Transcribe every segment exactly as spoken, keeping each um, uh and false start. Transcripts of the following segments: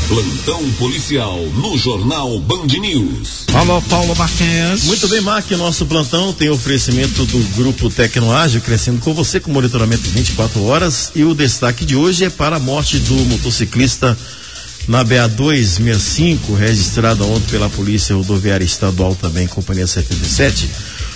Plantão policial no Jornal Band News. Alô, Paulo Marquinhos. Muito bem, Mark, nosso plantão tem oferecimento do Grupo Tecnoágil, crescendo com você com monitoramento vinte e quatro horas, e o destaque de hoje é para a morte do motociclista na B A duzentos e sessenta e cinco, registrada ontem pela Polícia Rodoviária Estadual, também Companhia setenta e sete,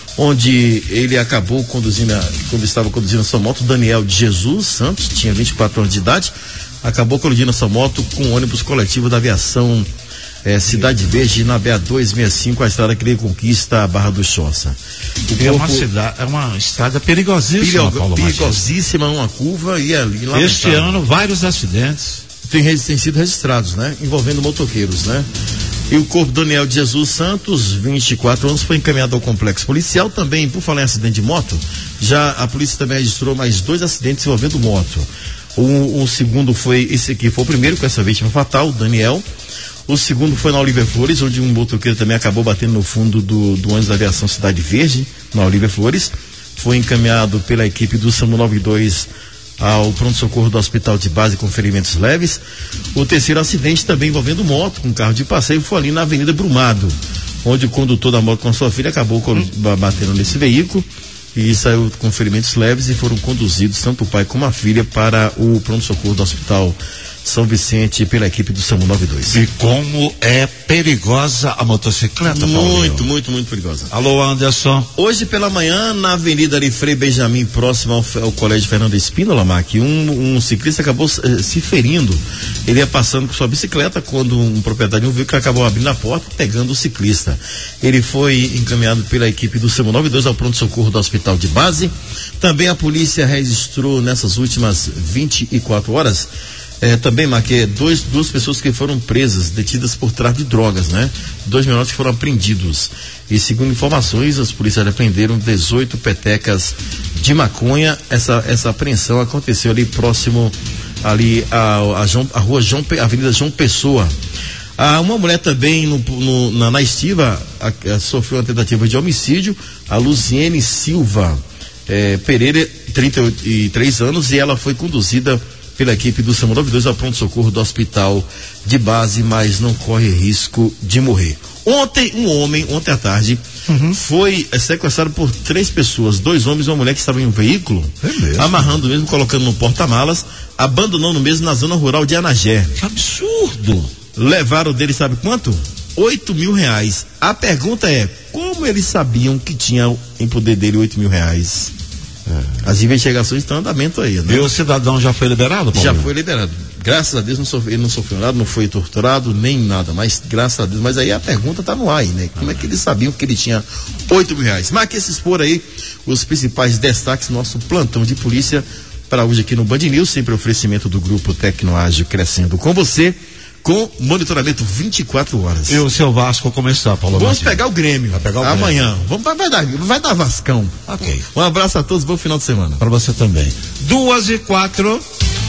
onde ele acabou conduzindo, quando estava conduzindo a sua moto, Daniel de Jesus Santos, tinha vinte e quatro anos de idade, acabou colidindo a sua moto com o ônibus coletivo da aviação eh, Cidade Verde na B A duzentos e sessenta e cinco, a estrada que ele conquista a Barra do Choça. O é, corpo, uma cidade, é uma estrada perigosíssima, perigo, perigosíssima, uma curva e ali lá. Este ano, vários acidentes. Tem, tem sido registrados, né? Envolvendo motoqueiros, né? E o corpo do Daniel de Jesus Santos, vinte e quatro anos, foi encaminhado ao complexo policial. Também, por falar em acidente de moto, já a polícia também registrou mais dois acidentes envolvendo moto. O, o segundo foi, esse aqui foi o primeiro com essa vítima fatal, o Daniel. O segundo foi na Oliver Flores, onde um motoqueiro também acabou batendo no fundo do, do ônibus da aviação Cidade Verde, na Oliver Flores. Foi encaminhado pela equipe do SAMU noventa e dois ao pronto-socorro do Hospital de Base com ferimentos leves. O terceiro acidente, também envolvendo moto, com carro de passeio, foi ali na Avenida Brumado, onde o condutor da moto com sua filha acabou hum. batendo nesse veículo e saiu com ferimentos leves, e foram conduzidos, tanto o pai como a filha, para o pronto-socorro do Hospital São Vicente pela equipe do SAMU noventa e dois. E como é perigosa a motocicleta, Paulo? Muito, muito, muito perigosa. Alô, Anderson. Hoje pela manhã, na Avenida ali, Frei Benjamin, próximo ao, ao Colégio Fernando Espínola, Mark, um, um ciclista acabou eh, se ferindo. Ele ia passando com sua bicicleta quando um proprietário de um veículo acabou abrindo a porta, pegando o ciclista. Ele foi encaminhado pela equipe do SAMU noventa e dois ao pronto-socorro do Hospital de Base. Também a polícia registrou nessas últimas vinte e quatro horas É, também, Marquê, dois, duas pessoas que foram presas, detidas por tráfico de drogas, né? Dois menores que foram apreendidos. E segundo informações, as polícias apreenderam dezoito petecas de maconha. Essa, essa apreensão aconteceu ali próximo, ali a, a, João, a rua João, a Avenida João Pessoa. Ah, uma mulher também no, no, na, na estiva a, a, sofreu uma tentativa de homicídio, a Luziene Silva eh, Pereira, trinta e três anos, e ela foi conduzida pela equipe do SAMU noventa e dois ao pronto-socorro do Hospital de Base, mas não corre risco de morrer. Ontem, um homem, ontem à tarde, uhum. foi é, sequestrado por três pessoas, dois homens e uma mulher que estavam em um veículo, é mesmo? Amarrando mesmo, colocando no porta-malas, abandonando mesmo na zona rural de Anagé. Que absurdo! Levaram dele, sabe quanto? Oito mil reais. A pergunta é, como eles sabiam que tinha em poder dele oito mil reais? É. As investigações estão em andamento aí, né? E o cidadão já foi liberado, Paulo? Já foi liberado. Graças a Deus não sofreu, ele não sofreu nada, não foi torturado, nem nada, mas graças a Deus. Mas aí a pergunta está no ar aí, né? Como ah. é que eles sabiam que ele tinha oito mil reais? Marque esses por aí, os principais destaques do nosso plantão de polícia para hoje aqui no Band News, sempre oferecimento do Grupo Tecnoágil, crescendo com você, com monitoramento vinte e quatro horas. E o seu Vasco começar, Paulo? Vamos pegar o Grêmio. Vai pegar o amanhã. Grêmio. Vamos, vai, vai, dar, vai dar Vascão. Ok. Um abraço a todos, bom final de semana. Para você também. Duas e quatro.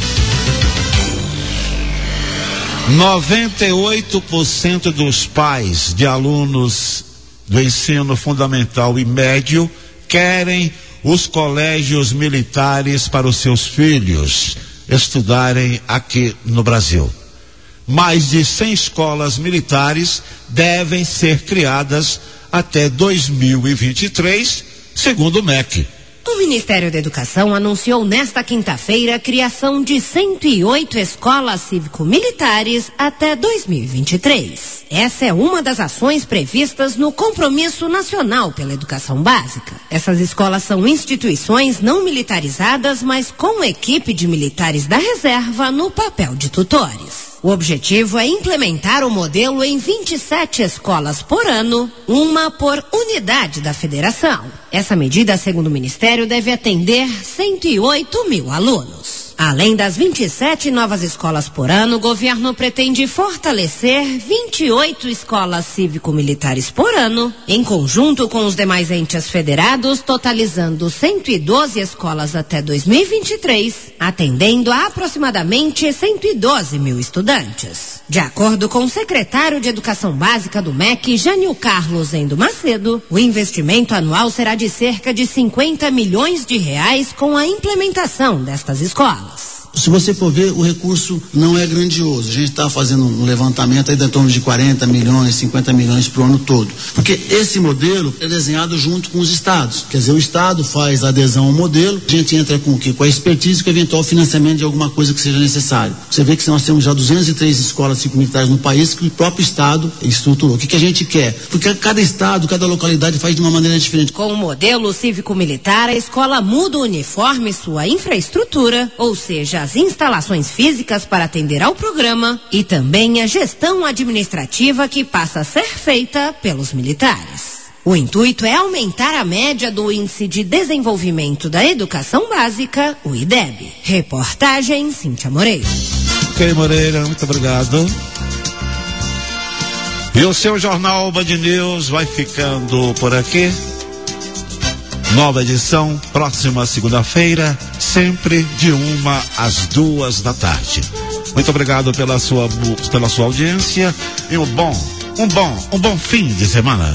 noventa e oito por cento dos pais de alunos do ensino fundamental e médio querem os colégios militares para os seus filhos estudarem aqui no Brasil. Mais de cem escolas militares devem ser criadas até dois mil e vinte e três, segundo o M E C. O Ministério da Educação anunciou nesta quinta-feira a criação de cento e oito escolas cívico-militares até dois mil e vinte e três. Essa é uma das ações previstas no Compromisso Nacional pela Educação Básica. Essas escolas são instituições não militarizadas, mas com equipe de militares da reserva no papel de tutores. O objetivo é implementar o modelo em vinte e sete escolas por ano, uma por unidade da federação. Essa medida, segundo o Ministério, deve atender cento e oito mil alunos. Além das vinte e sete novas escolas por ano, o governo pretende fortalecer vinte e oito escolas cívico-militares por ano, em conjunto com os demais entes federados, totalizando cento e doze escolas até dois mil e vinte e três, atendendo a aproximadamente cento e doze mil estudantes. De acordo com o secretário de Educação Básica do M E C, Jânio Carlos Endo Macedo, o investimento anual será de cerca de cinquenta milhões de reais com a implementação destas escolas. Se você for ver, o recurso não é grandioso. A gente está fazendo um levantamento aí de torno de quarenta milhões, cinquenta milhões para o ano todo. Porque esse modelo é desenhado junto com os estados. Quer dizer, o estado faz a adesão ao modelo, a gente entra com o quê? Com a expertise e com o eventual financiamento de alguma coisa que seja necessário. Você vê que nós temos já duzentas e três escolas cívico-militares no país que o próprio estado estruturou. O que, que a gente quer? Porque cada estado, cada localidade faz de uma maneira diferente. Com o modelo cívico-militar, a escola muda o uniforme e sua infraestrutura, ou seja, as instalações físicas para atender ao programa e também a gestão administrativa que passa a ser feita pelos militares. O intuito é aumentar a média do Índice de Desenvolvimento da Educação Básica, o I D E B. Reportagem Cíntia Moreira. Ok, Moreira, muito obrigado. E o seu Jornal Band News vai ficando por aqui. Nova edição, próxima segunda-feira, sempre de uma às duas da tarde. Muito obrigado pela sua, pela sua audiência e um bom, um bom, um bom fim de semana.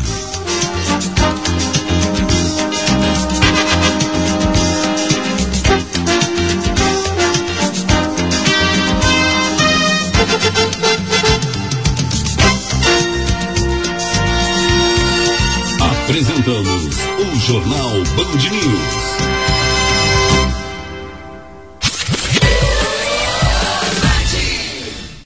Apresentamos o Jornal Band News.